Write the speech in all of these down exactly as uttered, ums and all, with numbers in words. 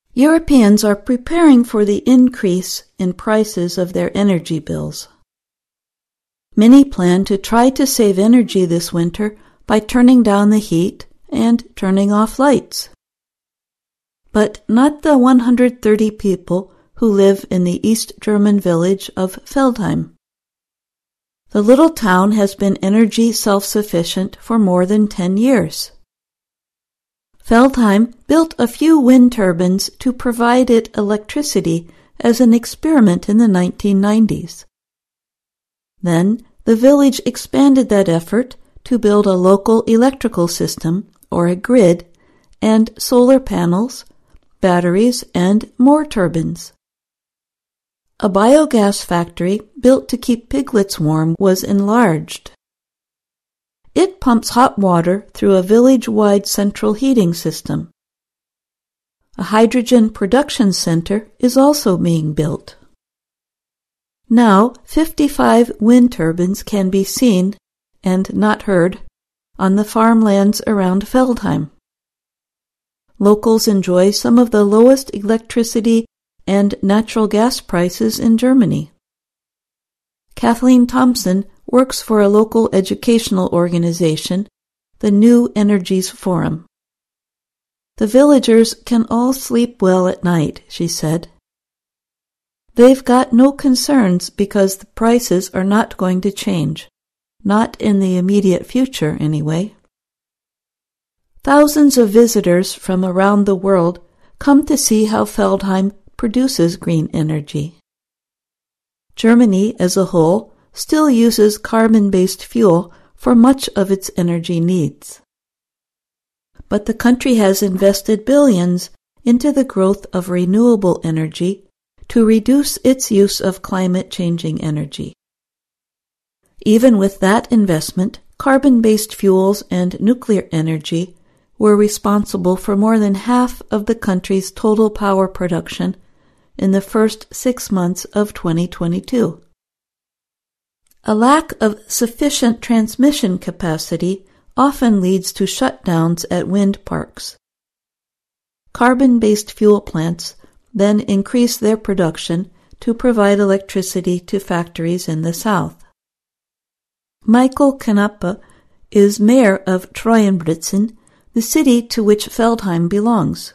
Europeans are preparing for the increase in prices of their energy bills. Many plan to try to save energy this winter by turning down the heat and turning off lights. But not the one hundred thirty people who live in the East German village of Feldheim. The little town has been energy self-sufficient for more than ten years. Feldheim built a few wind turbines to provide it electricity as an experiment in the nineteen nineties. Then the village expanded that effort to build a local electrical system, or a grid, and solar panels, batteries, and more turbines. A biogas factory built to keep piglets warm was enlarged. It pumps hot water through a village-wide central heating system. A hydrogen production center is also being built. Now, fifty-five wind turbines can be seen, and not heard, on the farmlands around Feldheim. Locals enjoy some of the lowest electricity and natural gas prices in Germany. Kathleen Thompson works for a local educational organization, the New Energies Forum. The villagers can all sleep well at night, she said. They've got no concerns because the prices are not going to change, not in the immediate future anyway. Thousands of visitors from around the world come to see how Feldheim produces green energy. Germany as a whole still uses carbon-based fuel for much of its energy needs. But the country has invested billions into the growth of renewable energy to reduce its use of climate-changing energy. Even with that investment, carbon-based fuels and nuclear energy were responsible for more than half of the country's total power production in the first six months of twenty twenty-two. A lack of sufficient transmission capacity often leads to shutdowns at wind parks. Carbon-based fuel plants then increase their production to provide electricity to factories in the south. Michael Knappe is mayor of Treuenbrützen, the city to which Feldheim belongs.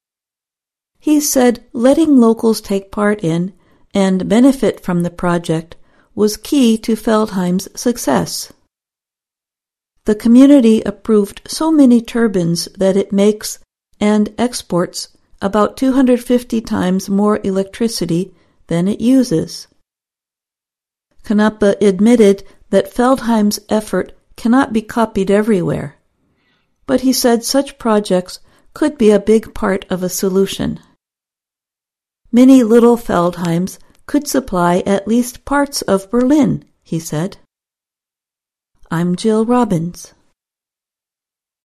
He said letting locals take part in and benefit from the project was key to Feldheim's success. The community approved so many turbines that it makes and exports about two hundred fifty times more electricity than it uses. Knappe admitted that Feldheim's effort cannot be copied everywhere, but he said such projects could be a big part of a solution. Many little Feldheims could supply at least parts of Berlin, he said. I'm Jill Robbins.